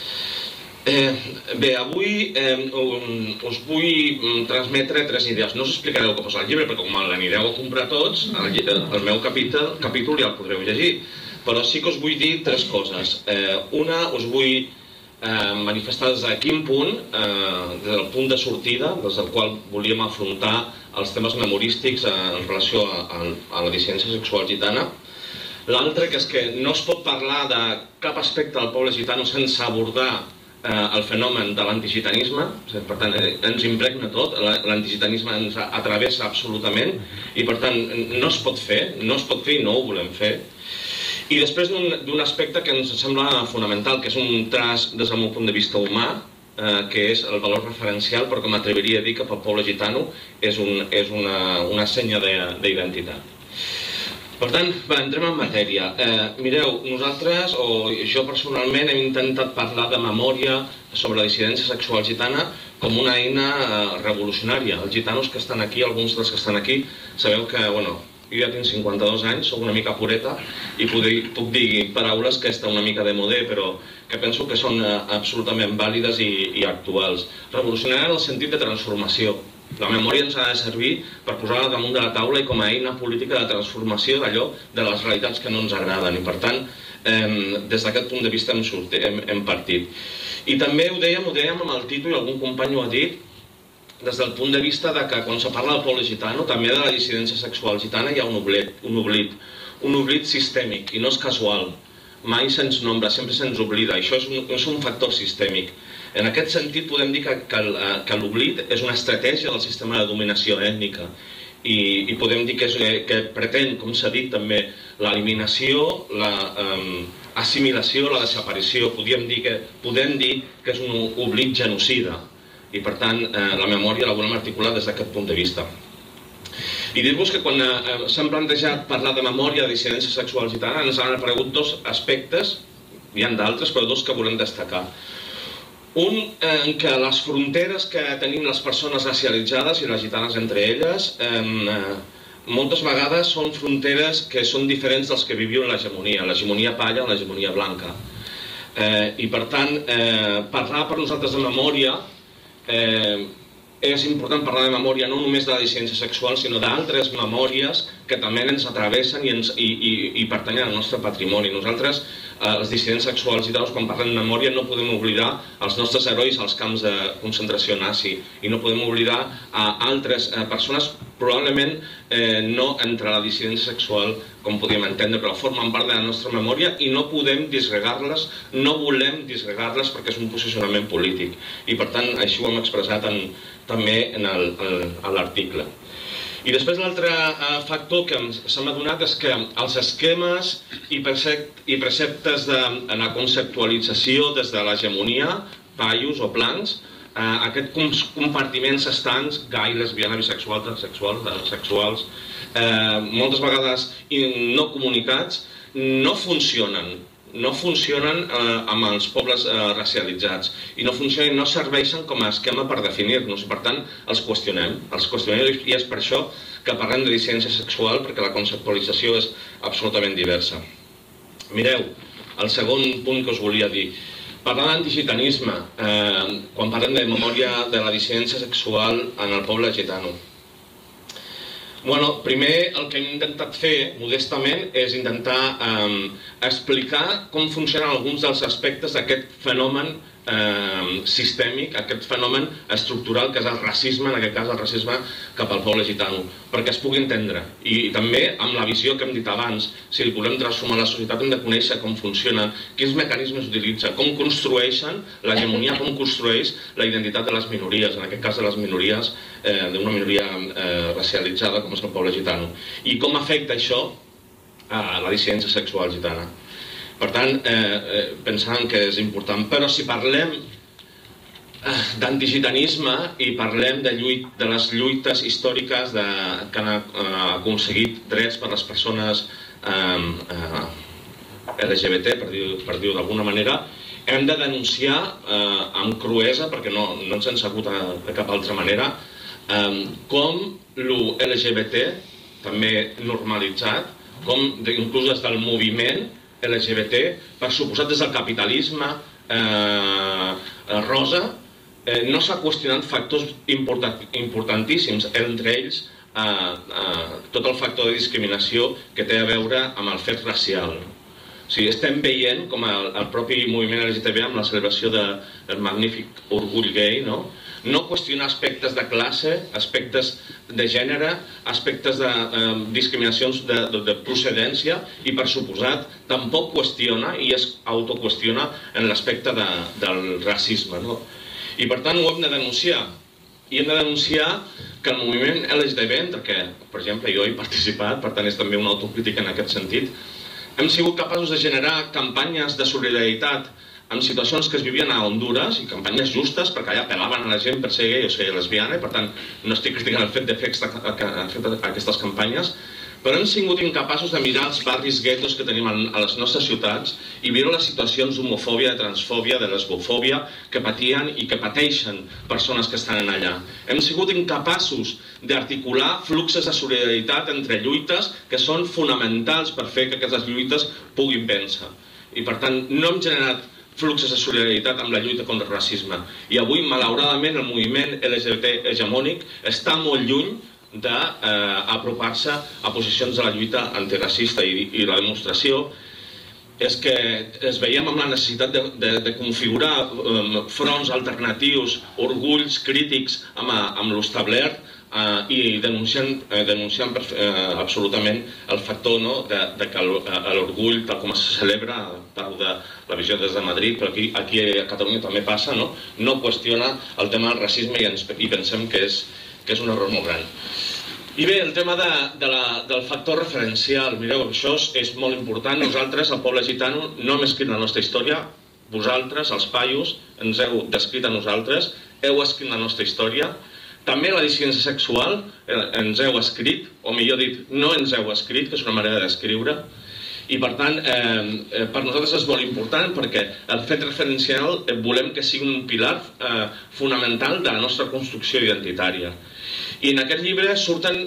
Bé, avui us vull transmetre 3 idees. No us explicaré el que posa al llibre, perquè com l'anireu a comprar tots, el meu capítol ja el podreu llegir. Però sí que us vull dir 3 coses. Una, us vull manifestar des de quin punt, des del punt de sortida, des del qual volíem afrontar els temes memorístics en relació a la dissidència sexual gitana. L'altre, que és que no es pot parlar de cap aspecte del poble gitano sense abordar el fenomen de l'antigitanisme. Per tant, ens impregna tot, l'antigitanisme ens atravessa absolutament i per tant no es pot fer i no ho volem fer. I després d'un aspecte que ens sembla fonamental, que és un traç des del meu punt de vista humà, que és el valor referencial, però que m'atreviria a dir que pel poble gitano és una senya d'identitat. Per tant, entrem en matèria. Mireu, nosaltres, o jo personalment, hem intentat parlar de memòria sobre la dissidència sexual gitana com una eina revolucionària. Els gitanos que estan aquí, alguns dels que estan aquí, sabeu que, bueno, jo ja tinc 52 anys, soc una mica pureta i puc dir paraules que estan una mica de modé, però que penso que són absolutament vàlides i actuals. Revolucionària en el sentit de transformació. La memòria ens ha de servir per posar-la damunt de la taula i com a eina política de transformació d'allò de les realitats que no ens agraden. I per tant, des d'aquest punt de vista hem partit. I també ho dèiem amb el títol, i algun company ho ha dit, des del punt de vista que quan se parla del poble gitano, també de la dissidència sexual gitana, hi ha un oblit sistèmic, i no és casual. Mai se'ns nombra, sempre se'ns oblida. Això és un factor sistèmic. En aquest sentit podem dir que l'oblit és una estratègia del sistema de dominació ètnica i podem dir que pretén, com s'ha dit també, l'eliminació, l'assimilació, la desaparició. Podem dir que és un oblit genocida i per tant la memòria la volem articular des d'aquest punt de vista. I dir-vos que quan s'han plantejat parlar de memòria de dissidència sexual gitana ens han aparegut 2 aspectes, hi ha d'altres, però 2 que volem destacar. Un, en què les fronteres que tenim les persones racialitzades i les gitanes entre elles moltes vegades són fronteres que són diferents dels que viviu en l'hegemonia palla o l'hegemonia blanca. I per tant, parlar per nosaltres de memòria és important parlar de memòria no només de la dissidència sexual, sinó d'altres memòries que també ens atravessen i pertanyen al nostre patrimoni. Nosaltres, els dissidents sexuals gitanos, quan parlem de memòria, no podem oblidar els nostres herois als camps de concentració nazi i no podem oblidar a altres persones, probablement no entre la dissidència sexual, com podríem entendre, però formen part de la nostra memòria i no podem disgregar-les, no volem disgregar-les perquè és un posicionament polític. I per tant, així ho hem expressat també en l'article. I després l'altre factor que se m'ha donat és que els esquemes i preceptes de la conceptualització des de l'hegemonia, paios o blancs, aquests compartiments estancs, gai, lesbiana, bisexual, transsexual, transsexuals, moltes vegades no comunicats, no funcionen amb els pobles racialitzats i no serveixen com a esquema per definir-nos i per tant els qüestionem i és per això que parlem de dissidència sexual, perquè la conceptualització és absolutament diversa. Mireu, el segon punt que us volia dir, parlar d'antigitanisme quan parlem de memòria de la dissidència sexual en el poble gitano. Bueno, primer el que hem intentat fer, modestament, és intentar explicar com funcionen alguns dels aspectes d'aquest fenomen sistèmic, aquest fenomen estructural que és el racisme, en aquest cas el racisme cap al poble gitano, perquè es pugui entendre. I també amb la visió que hem dit abans, si volem transformar la societat hem de conèixer com funciona, quins mecanismes utilitza, com construeixen l'hegemonia, com construeix la identitat de les minories, en aquest cas de les minories, d'una minoria racialitzada com és el poble gitano, i com afecta això a la dissidència sexual gitana. Per tant, pensant que és important. Però si parlem d'antigitanisme i parlem de les lluites històriques que han aconseguit drets per a les persones LGBT, per dir-ho d'alguna manera, hem de denunciar amb cruesa, perquè no ens han sabut de cap altra manera, com l'LGBT, també normalitzat, com inclús des del moviment LGBT, per suposat des del capitalisme rosa, no s'ha qüestionat factors importantíssims, entre ells tot el factor de discriminació que té a veure amb el fet racial. O sigui, estem veient com el propi moviment LGTB amb la celebració del magnífic orgull gai, no qüestiona aspectes de classe, aspectes de gènere, aspectes de discriminacions de procedència i, per suposat, tampoc qüestiona i es autoqüestiona en l'aspecte del racisme. I, per tant, ho hem de denunciar. I hem de denunciar que el moviment LGTB, entre què, per exemple, jo he participat, per tant és també una autocrítica en aquest sentit, hem sigut capaços de generar campanyes de solidaritat en situacions que es vivien a Honduras, i campanyes justes, perquè allà apel·laven a la gent per ser gay o ser lesbiana, i per tant no estic criticant el fet de fer aquestes campanyes, però hem sigut incapaços de mirar els barris guetos que tenim a les nostres ciutats i veure les situacions d'homofòbia, de transfòbia, de lesbofòbia que patien i que pateixen persones que estan allà. Hem sigut incapaços d'articular fluxes de solidaritat entre lluites que són fonamentals per fer que aquestes lluites puguin vèncer. I per tant no hem generat fluxes de solidaritat amb la lluita contra el racisme. I avui, malauradament, el moviment LGBT hegemònic està molt lluny d'apropar-se a posicions de la lluita antiracista, i la demostració és que es veiem amb la necessitat de configurar fronts alternatius, orgulls crítics amb l'establert i denunciant absolutament el factor de que l'orgull, tal com es celebra, parlo de la visió des de Madrid, però aquí a Catalunya també passa, no qüestiona el tema del racisme i pensem que és un error molt gran. I bé, el tema del factor referencial, mireu, això és molt important. Nosaltres, el poble gitano, no hem escrit la nostra història. Vosaltres, els paios, ens heu descrit a nosaltres, heu escrit la nostra història. També la dissidència sexual ens heu escrit, o millor dit, no ens heu escrit, que és una manera d'escriure. I per tant, per nosaltres és molt important perquè el fet referencial volem que sigui un pilar fonamental de la nostra construcció identitària. I en aquest llibre surten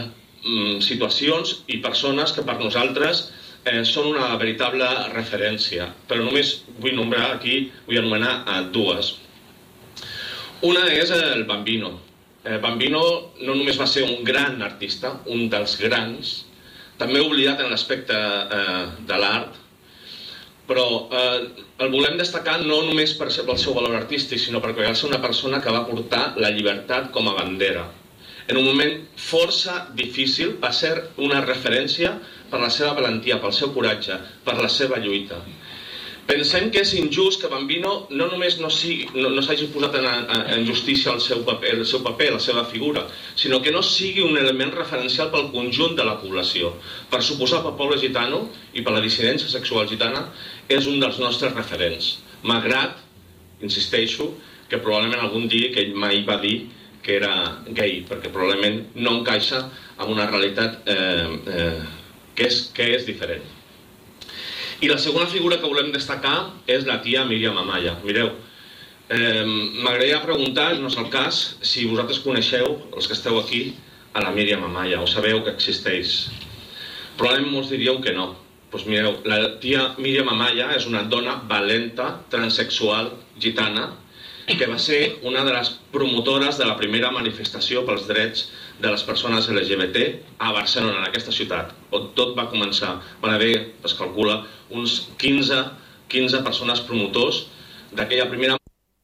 situacions i persones que per nosaltres són una veritable referència, però només vull nombrar aquí, vull anomenar dues. Una és el Bambino. Bambino no només va ser un gran artista, un dels grans, també oblidat en l'aspecte de l'art, però el volem destacar no només pel seu valor artístic, sinó perquè va ser una persona que va portar la llibertat com a bandera. En un moment força difícil va ser una referència per la seva valentia, pel seu coratge, per la seva lluita. Pensem que és injust que Bambino no només no s'hagi posat en justícia el seu paper, la seva figura, sinó que no sigui un element referencial pel conjunt de la població. Per suposar pel poble gitano i per la dissidència sexual gitana és un dels nostres referents, malgrat, insisteixo, que probablement algun dia que ell mai va dir que era gay, perquè probablement no encaixa amb una realitat que és diferent. I la segona figura que volem destacar és la tia Míriam Amaya. Mireu, m'agradaria preguntar, no és el cas, si vosaltres coneixeu, els que esteu aquí, a la Míriam Amaya, o sabeu que existeix. Probablement molts diríeu que no. Doncs mireu, la tia Míriam Amaya és una dona valenta, transexual, gitana, que va ser una de les promotores de la primera manifestació pels drets de les persones LGBT a Barcelona, en aquesta ciutat, on tot va començar. Van haver, es calcula, uns 15 persones promotors d'aquella primera...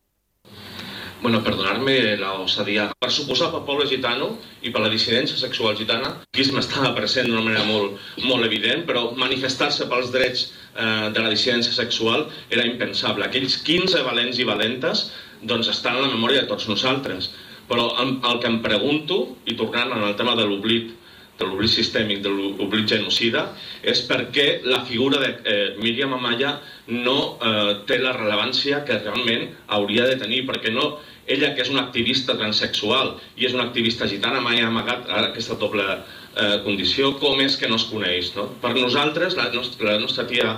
Perdonarme la osadia. Per suposar pel poble gitano i per la dissidència sexual gitana, aquí m'estava present d'una manera molt evident, però manifestar-se pels drets de la dissidència sexual era impensable. Aquells 15 valents i valentes estan en la memòria de tots nosaltres. Però el que em pregunto, i tornant al tema de l'oblit sistèmic, de l'oblit genocida, és per què la figura de Míriam Amaya no té la rellevància que realment hauria de tenir, perquè no, ella que és una activista transexual i és una activista gitana, mai ha amagat aquesta doble condició, com és que no es coneix? Per nosaltres, la nostra tia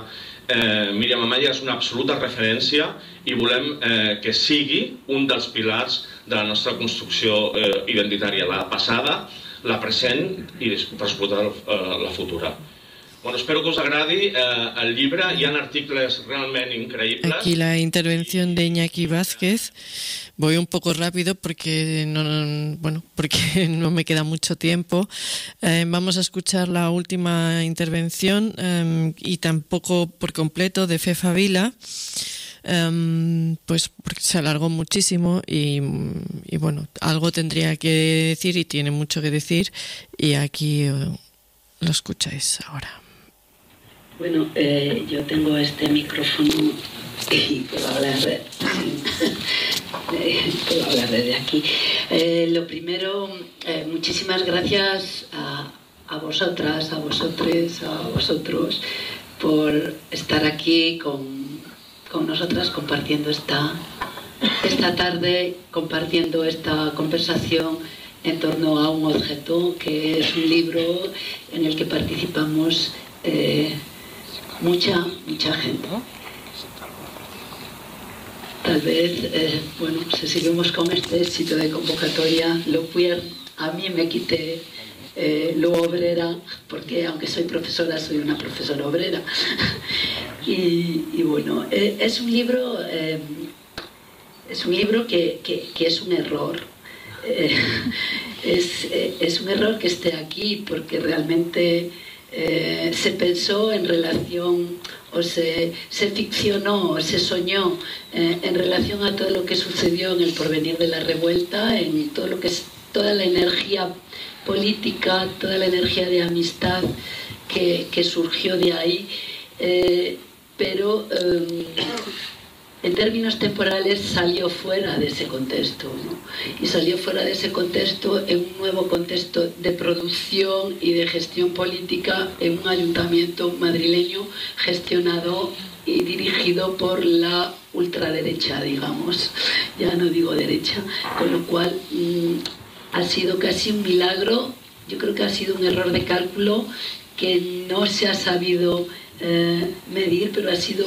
Míriam Amaya és una absoluta referència i volem que sigui un dels pilars de la nostra construcció identitària, la passada, la present i per suposar la futura. Bueno, espero que os agrade el llibre. Hi ha articles realment increïbles. Aquí la intervención de Iñaki Vázquez. Voy un poco rápido porque no me queda mucho tiempo. Vamos a escuchar la última intervención y tampoco por completo de Fefa Vila. Pues porque se alargó muchísimo y bueno, algo tendría que decir y tiene mucho que decir, y aquí lo escucháis ahora. Bueno, yo tengo este micrófono y puedo hablar desde aquí. Lo primero, muchísimas gracias a vosotras, a vosotres, a vosotros por estar aquí con nosotras compartiendo esta tarde, compartiendo esta conversación en torno a un objeto que es un libro en el que participamos mucha gente. Tal vez, si seguimos con este éxito de convocatoria, lo queer, a mí me quité lo obrera, porque aunque soy profesora, soy una profesora obrera. Y bueno, es un libro que es un error. Es un error que esté aquí, porque realmente se pensó en relación, o se ficcionó, o se soñó en relación a todo lo que sucedió en el porvenir de la revuelta, en todo lo que es toda la energía política, toda la energía de amistad que surgió de ahí, pero en términos temporales salió fuera de ese contexto, ¿no? Y salió fuera de ese contexto en un nuevo contexto de producción y de gestión política en un ayuntamiento madrileño gestionado y dirigido por la ultraderecha, digamos, ya no digo derecha, con lo cual ha sido casi un milagro. Yo creo que ha sido un error de cálculo que no se ha sabido medir, pero ha sido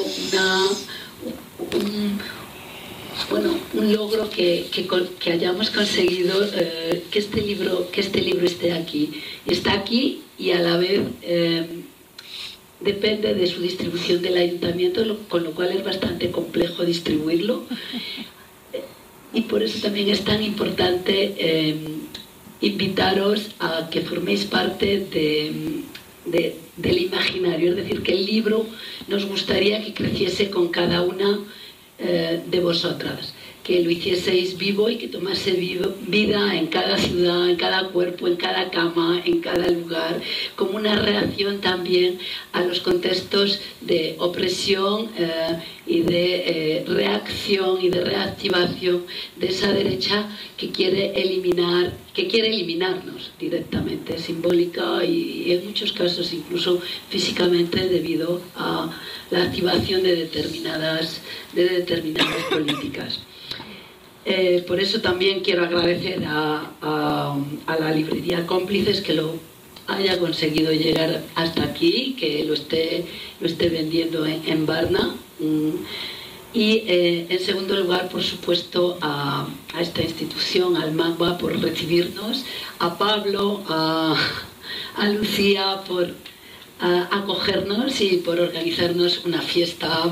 un logro que hayamos conseguido que este libro esté aquí. Está aquí y a la vez depende de su distribución del ayuntamiento, con lo cual es bastante complejo distribuirlo. Y por eso también es tan importante invitaros a que forméis parte del imaginario, es decir, que el libro nos gustaría que creciese con cada una de vosotras, que lo hicieseis vivo y que tomase vida en cada ciudad, en cada cuerpo, en cada cama, en cada lugar, como una reacción también a los contextos de opresión y de reacción y de reactivación de esa derecha que quiere eliminarnos directamente, simbólica y en muchos casos incluso físicamente, debido a la activación de determinadas políticas. Por eso también quiero agradecer a la librería Cómplices que lo haya conseguido llegar hasta aquí, que lo esté vendiendo en Varna. Y en segundo lugar, por supuesto, a esta institución, al MACBA, por recibirnos, a Pablo, a Lucía por acogernos y por organizarnos una fiesta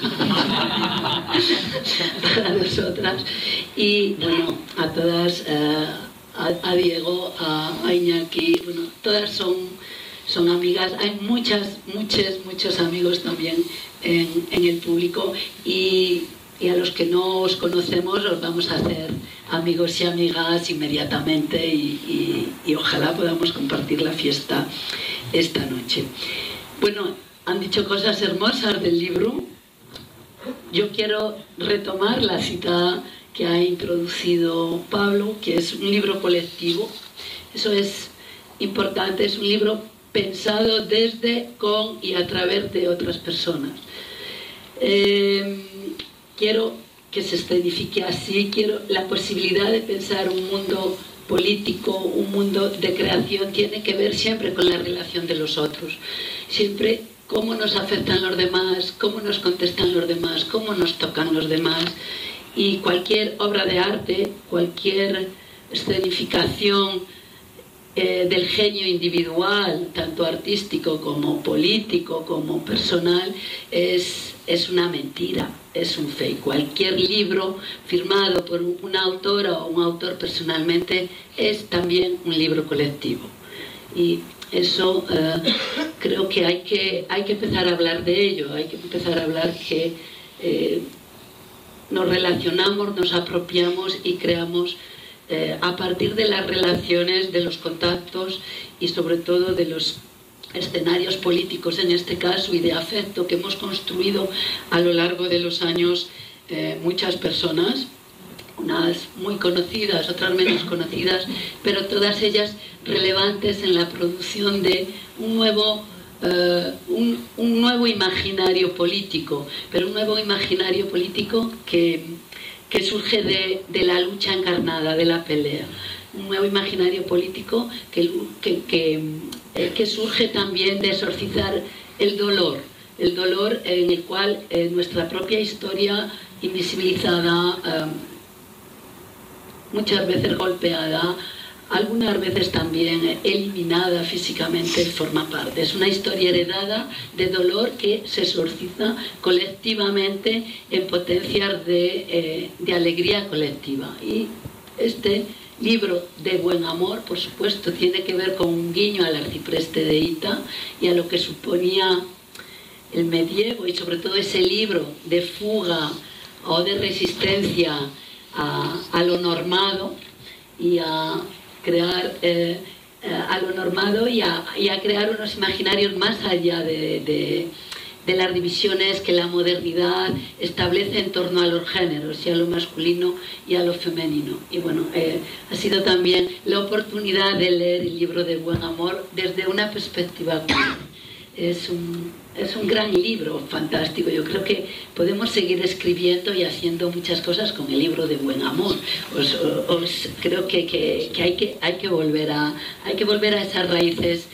para nosotras. Y bueno, a todas, a Diego, a Iñaki, bueno, todas son amigas. Hay muchos amigos también en el público, y a los que no os conocemos os vamos a hacer amigos y amigas inmediatamente, y ojalá podamos compartir la fiesta esta noche. Bueno, han dicho cosas hermosas del libro. Yo quiero retomar la cita que ha introducido Pablo, que es un libro colectivo. Eso es importante, es un libro pensado desde, con y a través de otras personas. Quiero que se escenifique así, quiero la posibilidad de pensar un mundo político, un mundo de creación, tiene que ver siempre con la relación de los otros, siempre cómo nos afectan los demás, cómo nos contestan los demás, cómo nos tocan los demás, y cualquier obra de arte, cualquier escenificación del genio individual, tanto artístico como político, como personal, es una mentira, es un fake. Cualquier libro firmado por una autora o un autor personalmente es también un libro colectivo. Y eso creo que hay que empezar a hablar de ello, hay que empezar a hablar que nos relacionamos, nos apropiamos y creamos a partir de las relaciones, de los contactos y sobre todo de los escenarios políticos en este caso y de afecto que hemos construido a lo largo de los años muchas personas, unas muy conocidas, otras menos conocidas, pero todas ellas relevantes en la producción de un nuevo imaginario político, pero un nuevo imaginario político que surge de la lucha encarnada, de la pelea. Un nuevo imaginario político que surge también de exorcizar el dolor en el cual nuestra propia historia invisibilizada, muchas veces golpeada, algunas veces también eliminada físicamente, forma parte. Es una historia heredada de dolor que se exorciza colectivamente en potencias de alegría colectiva. Y este libro de Buen Amor, por supuesto, tiene que ver con un guiño al arcipreste de Ita y a lo que suponía el medievo, y sobre todo ese libro de fuga o de resistencia a lo normado y a crear a lo normado y a crear unos imaginarios más allá de las divisiones que la modernidad establece en torno a los géneros, y a lo masculino y a lo femenino. Y bueno, ha sido también la oportunidad de leer el libro de Buen Amor desde una perspectiva queer. Es un gran libro, fantástico. Yo creo que podemos seguir escribiendo y haciendo muchas cosas con el libro de Buen Amor. Creo que hay que volver a esas raíces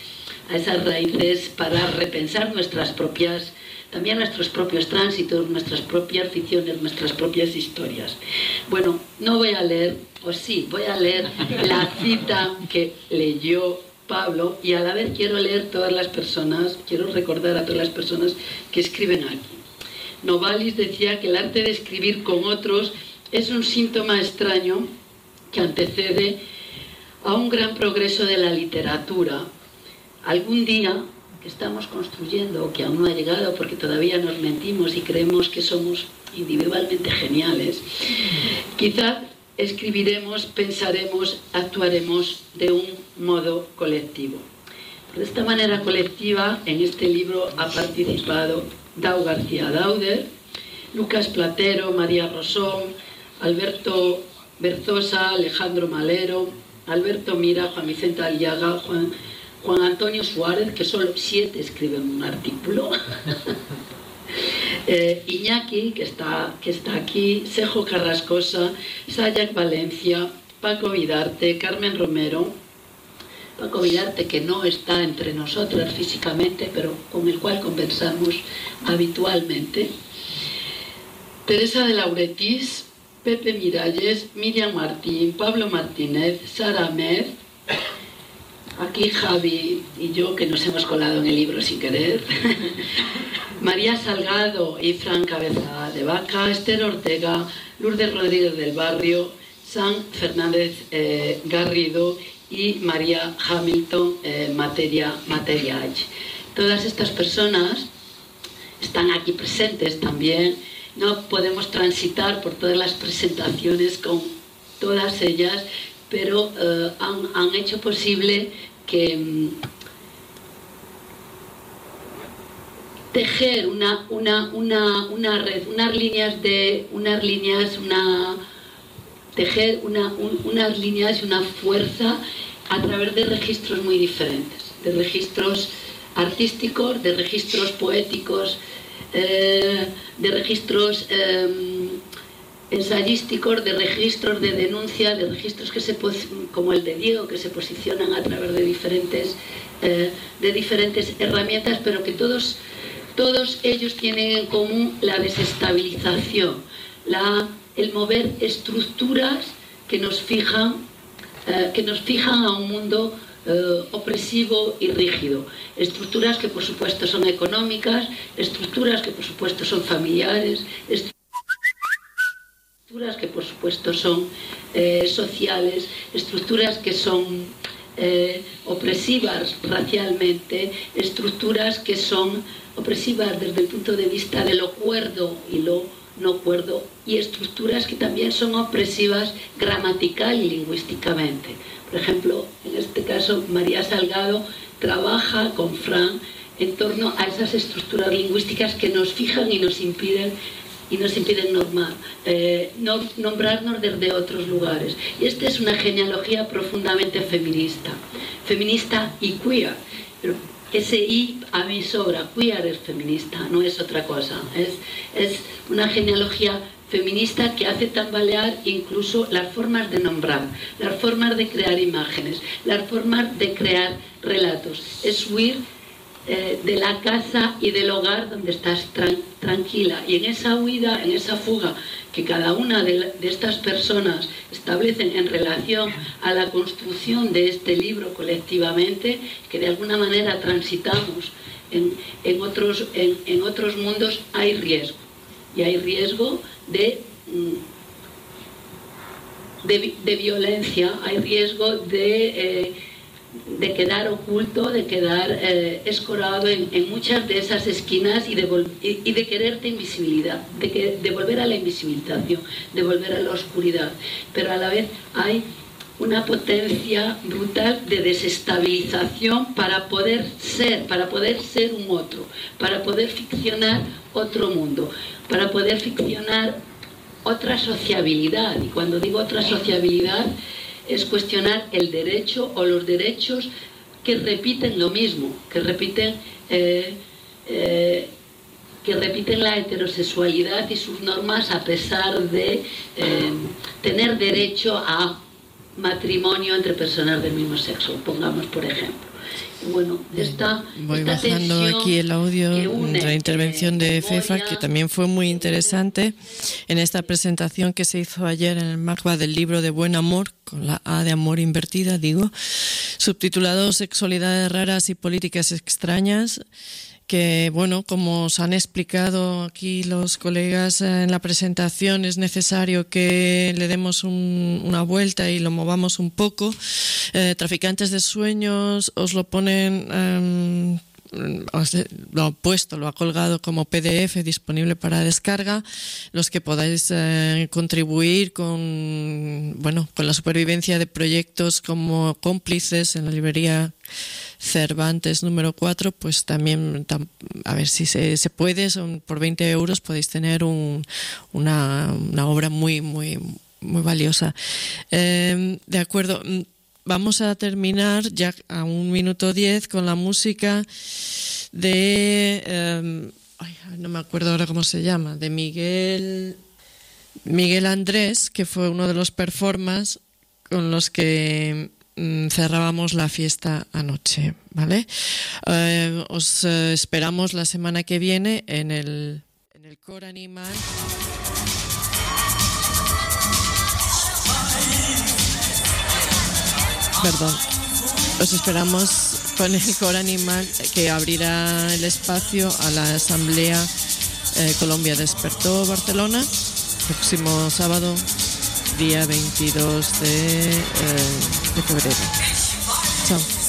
para repensar también nuestros propios tránsitos, nuestras propias ficciones, nuestras propias historias. Bueno, no voy a leer, o sí, voy a leer la cita que leyó Pablo, y a la vez quiero recordar a todas las personas que escriben aquí. Novalis decía que el arte de escribir con otros es un síntoma extraño que antecede a un gran progreso de la literatura. Algún día que estamos construyendo, o que aún no ha llegado porque todavía nos mentimos y creemos que somos individualmente geniales, quizás escribiremos, pensaremos, actuaremos de un modo colectivo. De esta manera colectiva, en este libro ha participado Dau García Dauder, Lucas Platero, María Rosón, Alberto Berzosa, Alejandro Malero, Alberto Mira, Juan Vicente Aliaga, Juan Antonio Suárez, que solo 7 escriben un artículo, Iñaki, que está aquí, Sejo Carrascosa, Sayac Valencia, Paco Vidarte, Carmen Romero, Paco Vidarte, que no está entre nosotras físicamente, pero con el cual conversamos habitualmente, Teresa de Lauretis, Pepe Miralles, Miriam Martín, Pablo Martínez, Sara Mer, aquí Javi y yo, que nos hemos colado en el libro sin querer, María Salgado y Fran Cabeza de Vaca, Esther Ortega, Lourdes Rodríguez del Barrio, San Fernández Garrido y María Hamilton Material. Todas estas personas están aquí presentes también. No podemos transitar por todas las presentaciones con todas ellas, pero han hecho posible que tejer una red, unas líneas y una fuerza a través de registros muy diferentes, de registros artísticos, de registros poéticos, de registros ensayísticos, de registros de denuncia, de registros como el de Diego, que se posicionan a través de diferentes herramientas, pero que todos ellos tienen en común la desestabilización, la el mover estructuras que nos fijan a un mundo opresivo y rígido. Estructuras que por supuesto son económicas, estructuras que por supuesto son familiares, estructuras que por supuesto son sociales, estructuras que son opresivas racialmente, estructuras que son opresivas desde el punto de vista de lo cuerdo y lo no cuerdo, y estructuras que también son opresivas gramatical y lingüísticamente. Por ejemplo, en este caso, María Salgado trabaja con Fran en torno a esas estructuras lingüísticas que nos fijan y nos impiden nombrarnos desde otros lugares. Y esta es una genealogía profundamente feminista y queer. Pero ese I a mí sobra, queer es feminista, no es otra cosa. Es una genealogía feminista que hace tambalear incluso las formas de nombrar, las formas de crear imágenes, las formas de crear relatos. Es huir de la casa y del hogar donde estás tranquila, y en esa huida, en esa fuga que cada una de estas personas establecen en relación a la construcción de este libro colectivamente, que de alguna manera transitamos en otros mundos, hay riesgo, y hay riesgo de violencia, hay riesgo de quedar oculto, de quedar escorado en muchas de esas esquinas y de quererte invisibilidad, de volver a la invisibilización, de volver a la oscuridad. Pero a la vez hay una potencia brutal de desestabilización para poder ser un otro, para poder ficcionar otro mundo, para poder ficcionar otra sociabilidad. Y cuando digo otra sociabilidad, es cuestionar el derecho o los derechos que repiten lo mismo, que repiten la heterosexualidad y sus normas, a pesar de tener derecho a matrimonio entre personas del mismo sexo, pongamos por ejemplo. Bueno, voy bajando aquí el audio de la intervención de Fefa, que también fue muy interesante en esta presentación que se hizo ayer en el MACBA del libro de Buen Amor, con la A de amor invertida, digo, subtitulado Sexualidades raras y políticas extrañas, que, bueno, como os han explicado aquí los colegas en la presentación, es necesario que le demos una vuelta y lo movamos un poco. Traficantes de Sueños os lo ponen, lo ha colgado como PDF disponible para descarga. Los que podáis contribuir con la supervivencia de proyectos como Cómplices en la librería Cervantes número 4, pues también, a ver si se puede, por 20 euros podéis tener una obra muy, muy, muy valiosa. De acuerdo, vamos a terminar ya a 1:10 con la música de, no me acuerdo ahora cómo se llama, de Miguel Andrés, que fue uno de los performers con los que cerrábamos la fiesta anoche, ¿vale? Os esperamos la semana que viene en el Cor Animal. Perdón. Os esperamos con el Cor Animal, que abrirá el espacio a la Asamblea Colombia Despertó Barcelona, próximo sábado, día 22 de febrero. Chao.